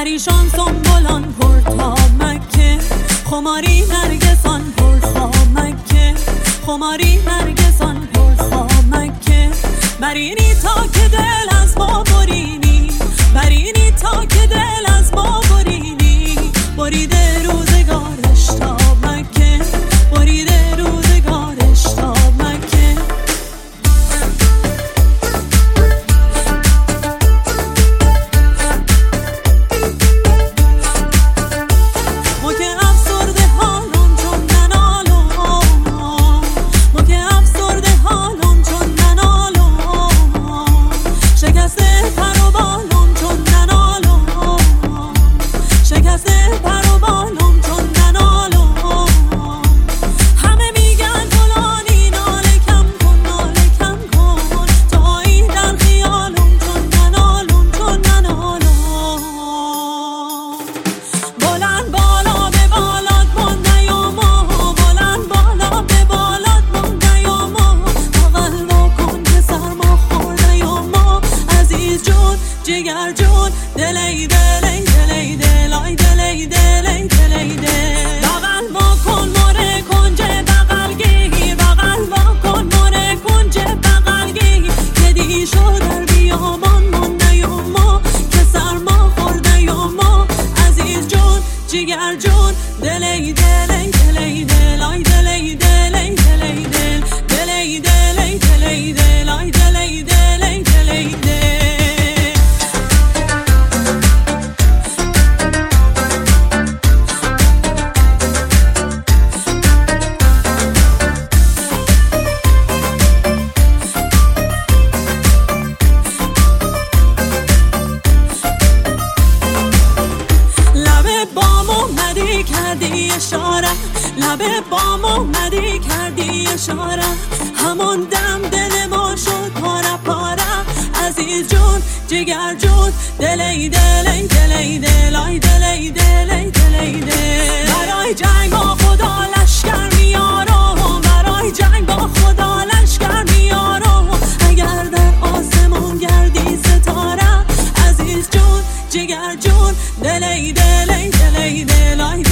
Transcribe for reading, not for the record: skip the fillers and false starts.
پریشان سنبولان پر تا مکه، خماری نرگسان پر خامکه، خماری نرگسان پر خامکه. برینی تا که دل از ما برینی، برینی تا که دل از ما برینی. بریده روزگارش تا مکه، بریده روزگارش تا مکه. ما که افسرده حالم چون ننالم، ما که افسرده حالم چون ننالم. شکسته پر و بالم چون ننالم، شکسته پر و بالم چون ننالم. همه میگن فلانی ناله کم کن، ناله کم کن. تویی در خیالم چون ننالم، چون ننالم. بلند بالا به بالات مانده یا ما، بلند بالا به بالات مانده یا ما. بغل واکن که سرما خورده یا ما. عزیز جون جگر جون دلی دلی دلی دلای دلی دلی دلی دل. بغل واکن مره کنجه بغل گیر، بغل واکن مره کنجه بغل گیر. که دی شو در بیامان مانده یا ما، که سرما خورده یا ما. عزیز جون جگر جون دلی دلی دلی دلای دلی دلی دلی دل. دلی دلی دلی دلای دلی دلی دلی دل. لب بام اومدی کردی اشاره، لب بام اومدی کردی اشاره. همون دم دل ما شد پاره پاره. عزیز جون جگر جون دلی دلی دلی دلای دلی دلی دلی دل. برای جنگ با خدا لشکر میارم، برای جنگ با خدا لشکر میارم. اگر در آسمون گردی ستاره. عزیز جون جگر جون دلی دلی دلی دلای